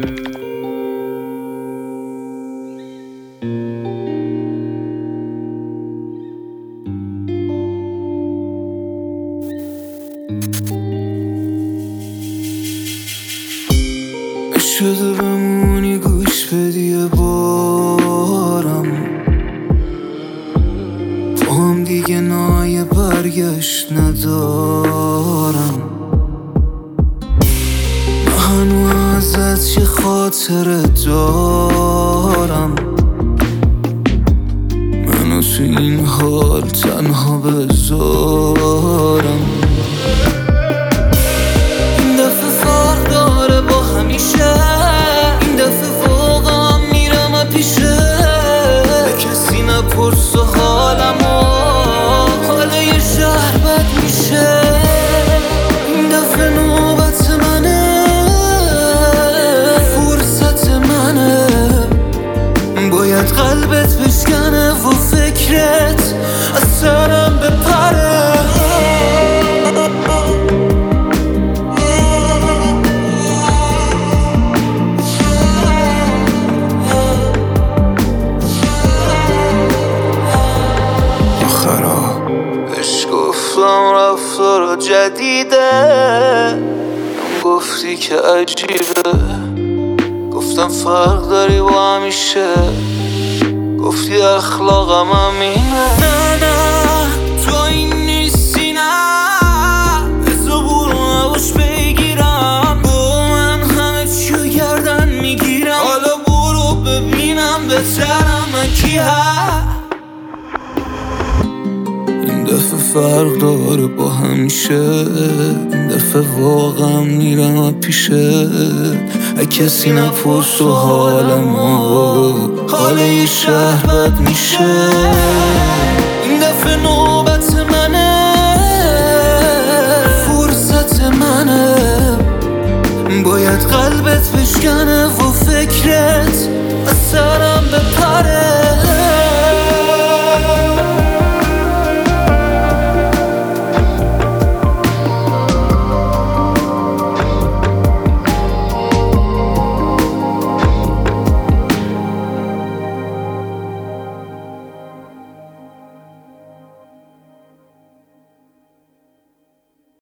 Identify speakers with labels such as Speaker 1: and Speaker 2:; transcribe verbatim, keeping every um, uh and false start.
Speaker 1: شده بمونی گوش بدی یه بارم، تو هم دیگه نای برگشت ندارم. من هنوز ازت یه خاطره دارم، منو تو این حال تنها بذارم. این دفعه فرق داره با همیشه، این دفعه واقعا میرم پیشه. کسی نپرس و حالمو، حال یه شهر بد میشه. این دفعه نوبت منه، فرصت منه. باید قلبت بشکنه و فکرت از سرم بپره. گفتم رفتار جدیده، گفتی که عجیبه. گفتم فرق داری با همیشه، گفتی اخلاقم همینه. نه نه تو این نیستی، نه بذار برو نباش بگیرم. با من همه چیو گردن میگیرم. حالا برو ببینم بهترم من کی هست. این دفعه فرق داره با همیشه، این دفعه واقعا میرم پیشه. کسی نپرس و حالمو، حال یه شهر بد میشه. این دفعه نوبت منه، فرصت منه. باید قلبت بشکنه